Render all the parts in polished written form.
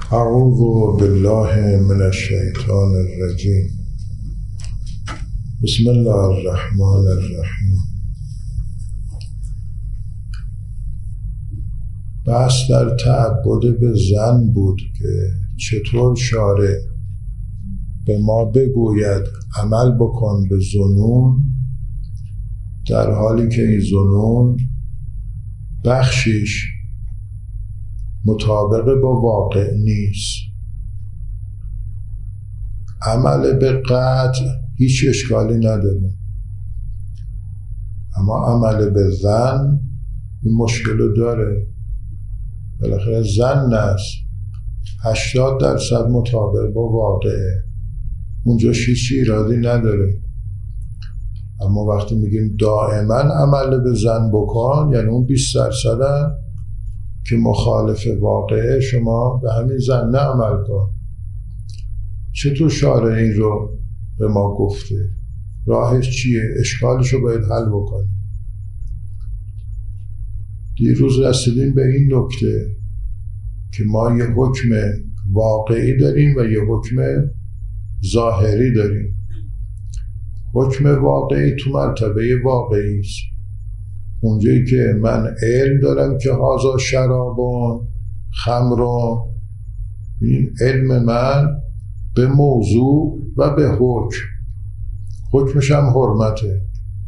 اعوذ بالله من الشیطان الرجیم. بسم الله الرحمن الرحیم. بحث در تعبد به زن بود که چطور شارع به ما بگوید عمل بکن به ظنون، در حالی که این ظنون بخشیش مطابق با واقع نیست. عمل به قطع هیچ اشکالی نداره، اما عمل به ظن این مشکل رو داره. بالاخره ظن است 80% مطابق با واقعه، اونجا هیچ ایرادی نداره. اما وقتی میگیم دائما عمل به ظن بکن، یعنی اون 20% که مخالف واقعه، شما به همین ظن عمل کن. چطور شارع این رو به ما گفته؟ راهش چیه؟ اشکالش رو باید حل بکنیم. دیروز رسیدیم به این نکته که ما یه حکم واقعی داریم و یه حکم ظاهری داریم. حکم واقعی تو مرتبه واقعی است، اونجایی که من علم دارم که هازا شرابون خمرون، این علم من به موضوع و به حکم، حکمش هم حرمته،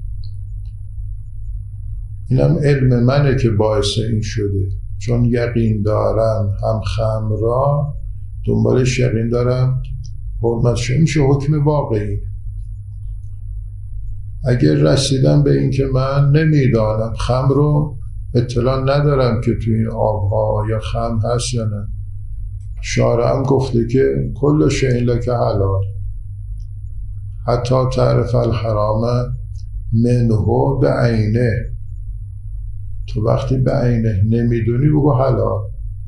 اینم علم منه که باعث این شده، چون یقین دارم هم خمر را دنبالش یقین دارم حرمتش، میشه حکم واقعی. اگر رسیدم به این که من نمیدانم، خمر رو اطلاع ندارم که تو این آبها یا خمر هست یا نه، شارع هم گفته که کل شیء لک حلال حتی تعرف الحرام منه به عینه. تو وقتی به عینه نمیدونی بگو حلال.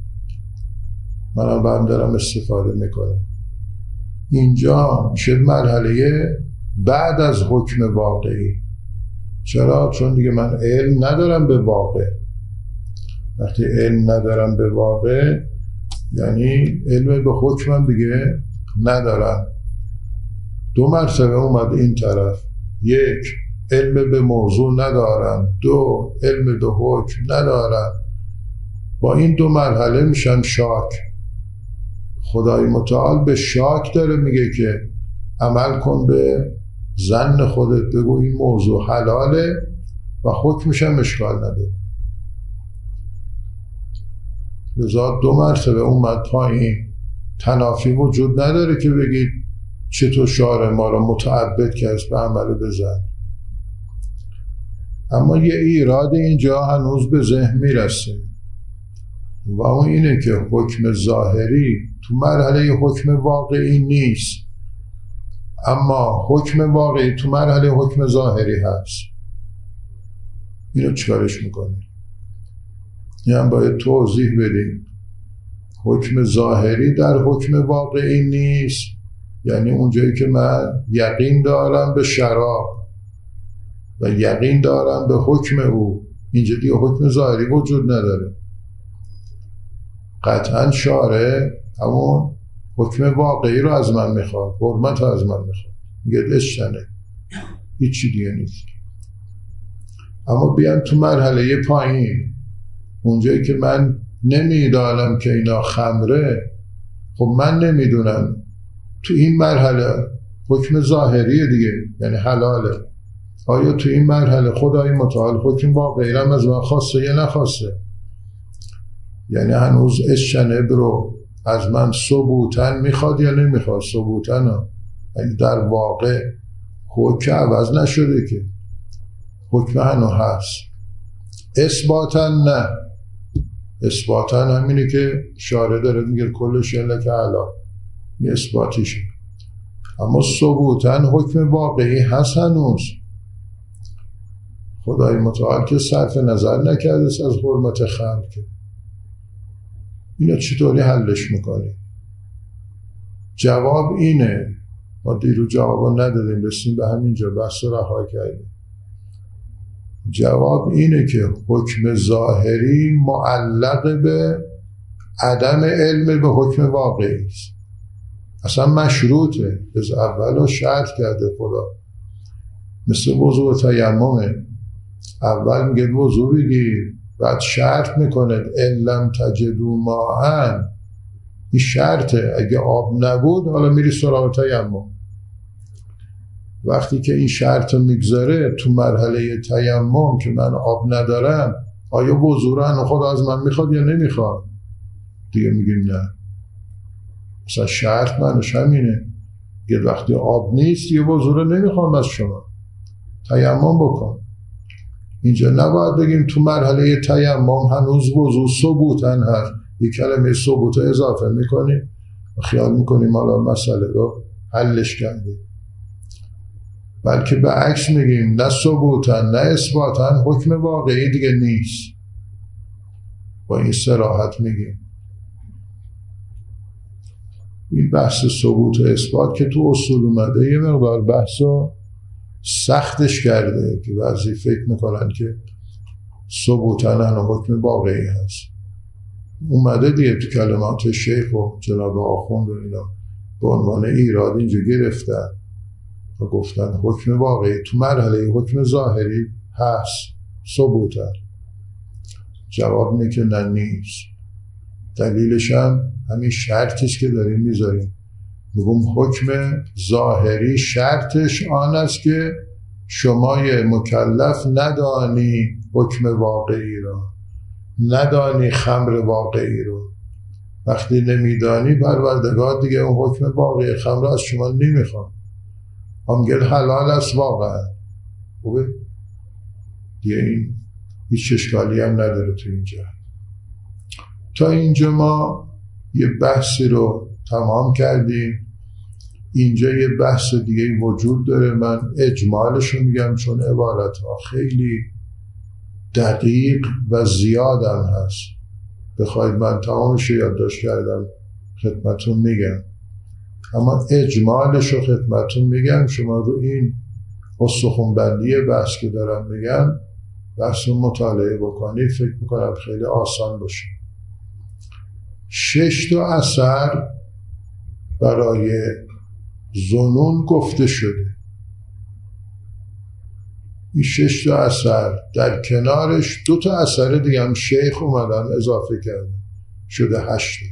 منم هم دارم استفاده میکنم. اینجا میشه مرحله بعد از حکم واقعی. چرا؟ چون دیگه من علم ندارم به واقع. وقتی علم ندارم به واقع یعنی علم به حکمم دیگه ندارم. دو مرتبه اومد این طرف. یک، علم به موضوع ندارم. دو، علم به حکم ندارم. با این دو مرحله میشن شاک. خدای متعال به شاک داره میگه که عمل کن به ظن خودت، بگو این موضوع حلاله و حکمش هم اشکال نداره. لذا دو مرتبه اومد پایین. تنافی وجود نداره که بگید چطور شارع ما را متعبد کرد به عمل به ظن. اما یه ایراد اینجا هنوز به ذهن میرسه و اون اینه که حکم ظاهری تو مرحله حکم واقعی نیست، اما حکم واقعی تو مرحله حکم ظاهری هست. اینو چیکارش میکنه؟ این هم باید توضیح بدیم. حکم ظاهری در حکم واقعی نیست، یعنی اونجایی که من یقین دارم به شراب و یقین دارم به حکم او، اینجا دیگه حکم ظاهری وجود نداره. قطعا شارع همون حکم واقعی رو از من میخواد، حرمت رو از من میخواد، میگه اشتنه، هیچی دیگه نیست. اما بیان تو مرحله پایین، اونجایی که من نمیدانم که اینا خمره، خب من نمیدونم، تو این مرحله حکم ظاهریه دیگه، یعنی حلاله. آیا تو این مرحله خدای متعال حکم واقعی رو از من خواسته یا نخواسته؟ یعنی هنوز اشتنه برو از من ثبوتن میخواد یا نمیخواد؟ ثبوتن ها، یعنی در واقع حکم عوض نشده که، حکم هنو هست. اثباتن نه، اثباتن همینه که شارع داره میگه کل شیء لک حلال، این اثباتیشه. اما ثبوتن حکم واقعی هست هنوز. خدای متعال که صرف نظر نکرده از حرمت خمر که. اینو چطوری حلش میکنی؟ جواب اینه، ما دیرو جوابو ندادیم، رسیم به همینجا بحث رها کردیم. جواب اینه که حکم ظاهری معلق به عدم علم به حکم واقعی است. اصلا مشروطه، از اول شرط کرده خدا. مثل وضوء تیممه، اول میگه وضوء بگیر، بعد شرط میکنه ان لم تجدوا ماء، این شرطه، اگه آب نبود حالا میری سراغ تیمم. وقتی که این شرط میگذاره تو مرحله تیمم که من آب ندارم، آیا وضوء رو خدا از من میخواد یا نمیخواد؟ دیگه میگیم نه، مثلا شرط منش همینه، یه وقتی آب نیست یه وضوء رو نمیخوام از شما، تیمم بکن. اینجا نباید بگیم تو مرحله تیمم هنوز وضوء ثبوتن هست، یک کلمه ثبوت اضافه میکنیم و خیال میکنیم حالا مسئله رو حلش کردیم، بلکه به عکس میگیم نه ثبوتن نه اثباتن، حکم واقعی دیگه نیست. با این صراحت میگیم. این بحث ثبوت و اثبات که تو اصول اومده یه مقدار بحث رو سختش کرده که بعضی فکر میکنن که ثبوتن و حکم واقعی هست. اومده دیگه تو کلمات شیخ و جناب آخوند و اینا به عنوان ایراد اینجا گرفتن و گفتن حکم واقعی تو مرحله حکم ظاهری هست، ثبوتن. جواب اینه که نه نیست. دلیلش هم همین شرطیست که داریم میذاریم، میگم حکم ظاهری شرطش آن است که شما مکلف ندانی حکم واقعی رو، ندانی خمر واقعی رو. وقتی نمیدانی پروردگار دیگه اون حکم واقعی خمر از شما نمیخواد، همگل حلال است واقعا. خوبه؟ دیگه این هیچ اشکالی هم نداره تو اینجا. تا اینجا ما یه بحثی رو تمام کردیم. اینجا یه بحث دیگه وجود داره، من اجمالش رو میگم چون عبارت ها خیلی دقیق و زیادم هست. بخواید من تمامش رو یادداشت کردم خدمتون میگم، اما اجمالش رو خدمتون میگم. شما رو این استخونبندی بحث که دارم میگم بحث رو مطالعه بکنید، فکر میکنم خیلی آسان باشه. 6 اثر برای ظنون گفته شده. این 6 اثر در کنارش 2 اثر دیگه هم شیخ اومدن اضافه کردن، شده 8.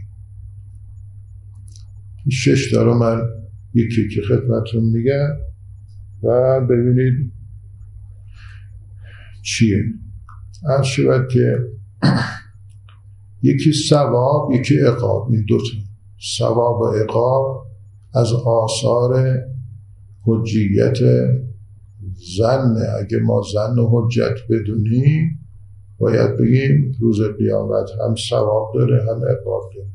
این 6 رو من یکی که خدمتون میگم و ببینید چیه. عرض شود که یکی ثواب یکی عقاب. این 2 ثواب و عقاب از آثار حجیت ظن. اگه ما ظن و حجت بدونیم باید بگیم روز قیامت هم ثواب داره هم عقاب داره.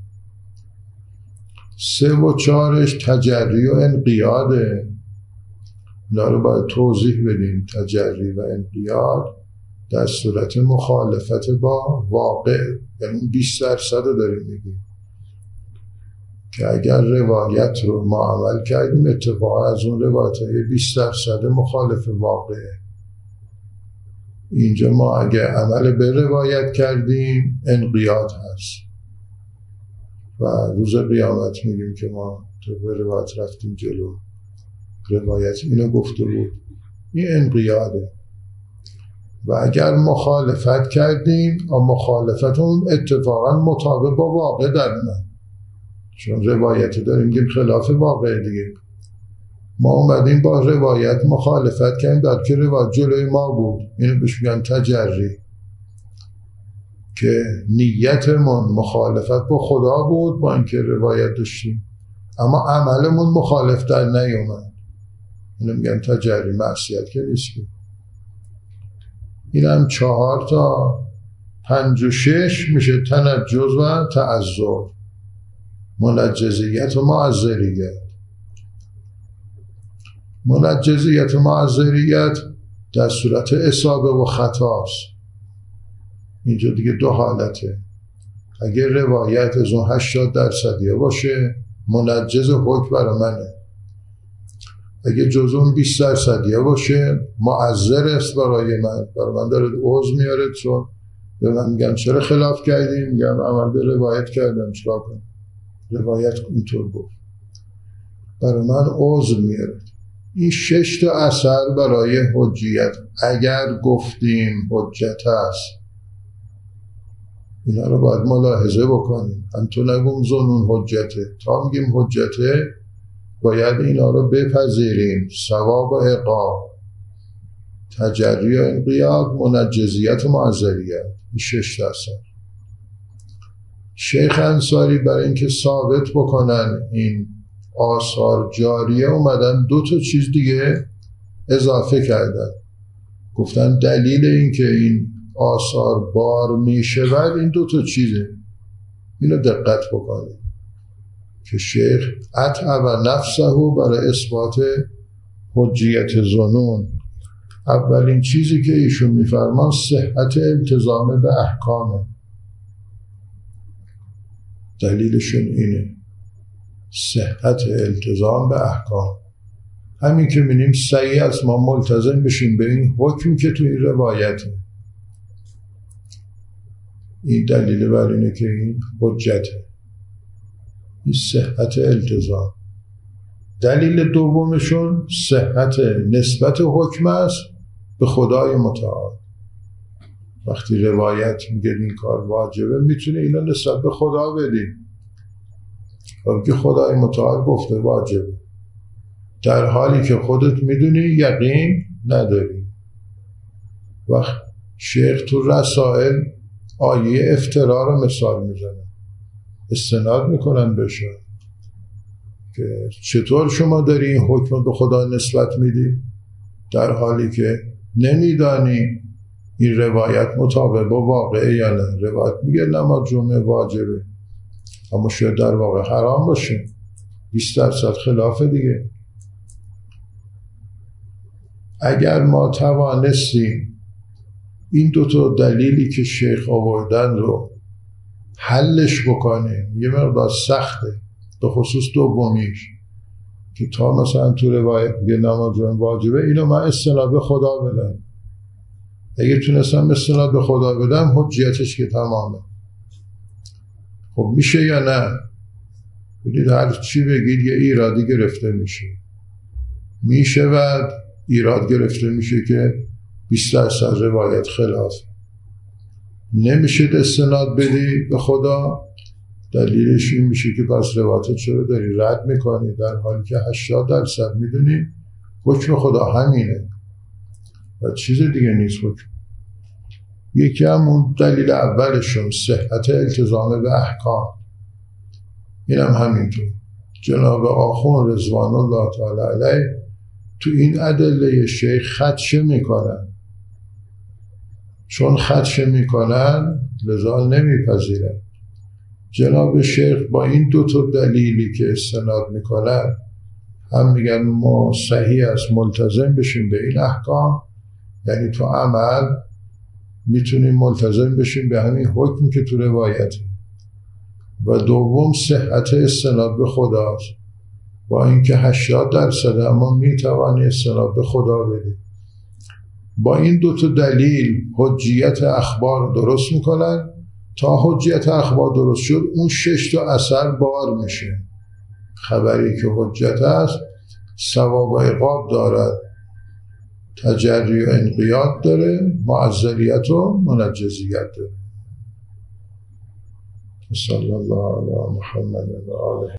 3 و 4 تجری و انقیاده. اینا رو باید توضیح بدیم. تجری و انقیاد در صورت مخالفت با واقع، یعنی 20% رو داریم میگیم که اگر روایت رو ما عمل کردیم اتفاقا از اون روایت 20% مخالف واقعه. اینجا ما اگر عمل به روایت کردیم انقیاد هست و روز قیامت میگیم که ما تو به روایت رفتیم جلو، روایت اینو گفته بود، این انقیاده. و اگر مخالفت کردیم و مخالفتون اتفاقا مطابق با واقع در من، چون روایت داریم میگیم خلاف واقع دیگه، ما اومدیم با روایت مخالفت کردیم در که روایت جلوی ما بود. اینو بهش میگن تجری، که نیتمون مخالفت با خدا بود با اینکه روایت داشتیم اما عملمون مخالف در نیومد. اینو میگن تجری، معصیت که نیست. این هم 4 تا 5 و 6 میشه تنجز و تعذر، منجزیت و معذریت. منجزیت و معذریت در صورت اصابه و خطاست. اینجا دیگه 2 حالته. اگر روایت از اون 80% باشه منجز حکم برای منه، اگه جز اون 20% باشه معذر است برای من داره عذر میاره چون به من میگن چرا خلاف کردیم؟ میگم عمل به روایت کردم، چرا کنم؟ روایت اینطور گفت. برای من عذر میاره. این 6 تا اثر برای حجیت، اگر گفتیم حجت است، اینا رو باید ملاحظه بکنیم. هم تو نگم ظنون حجته، تا میگیم حجته باید اینا رو بپذیریم: ثواب و عقاب، تجری و انقیاد، منجزیت و معذریت. این 6 تا اثر. شیخ انصاری برای اینکه ثابت بکنن این آثار جاریه اومدن 2 تا چیز دیگه اضافه کردن. گفتن دلیل این که این آثار بار میشه بعد این 2 تا چیزه. اینو دقت بکنید که شیخ اتعب نفسه برای اثبات حجیت ظنون. اولین چیزی که ایشون میفرمان صحت التزام به احکامه. دلیلشون اینه، صحت التزام به احکام. همین که می‌بینیم صحیح است ما ملتزم بشیم به این حکمی که توی روایته. این دلیل بر اینه که این حجته، این صحت التزام. دلیل دومشون صحت نسبت حکم است به خدای متعال. وقتی روایت میگه این کار واجبه، میتونه اینا نسبت به خدا بدیم، که خدای متعال گفته واجبه، در حالی که خودت میدونی یقین نداری. وقت شیخ تو رسائل آیه افترا رو مثال میزنه، استناد میکنن بشه که چطور شما داری این حکم به خدا نسبت میدی در حالی که نمیدانی این روایت مطابق با واقعه یا نه. روایت میگه نماز جمعه واجبه، اما شاید در واقع حرام باشه، 20% خلافه دیگه. اگر ما توانستیم این 2 تا دلیلی که شیخ آوردن رو حلش بکنیم، یه مقدار سخته، به خصوص دومیش که تا مثلا تو روایت میگه نماز واجبه، اینو من استناد به خدا بدم. اگه تونستم استناد به خدا بدم حجیتش که تمامه. خب میشه یا نه؟ بگید هر چی بگید یه ایرادی گرفته میشه و ایراد گرفته میشه که 20% روایت خلاف. نمیشه استناد بدی به خدا، دلیلش این میشه که پس روایت چرا داری رد میکنی در حالی که 80% میدونی حکم خدا همینه و چیز دیگه نیست حکم. یکی همون دلیل اولشون صحت التزام به احکام، اینم همینطور. جناب آخوند رضوان الله تعالی علیه تو این ادله شیخ خدشه میکنن، چون خدشه میکنن لذا نمیپذیرن. جناب شیخ با این 2 تا دلیلی که استناد میکنن هم میگن ما صحیح است ملتزم بشیم به این احکام، یعنی تو عمل میتونیم ملتزم بشیم به همین حکمی که تو روایته. و دوم صحت استناد به خداست، با اینکه 80% اما میتوانی استناد به خدا بدی. با این 2 تا دلیل حجیت اخبار درست میکنن. تا حجیت اخبار درست شد اون 6 تا اثر بار میشه. خبری که حجت است ثواب و عقاب دارد، تجری و انقیاد داره، معذریت و منجزیت داره. صلی الله علی محمد و آله.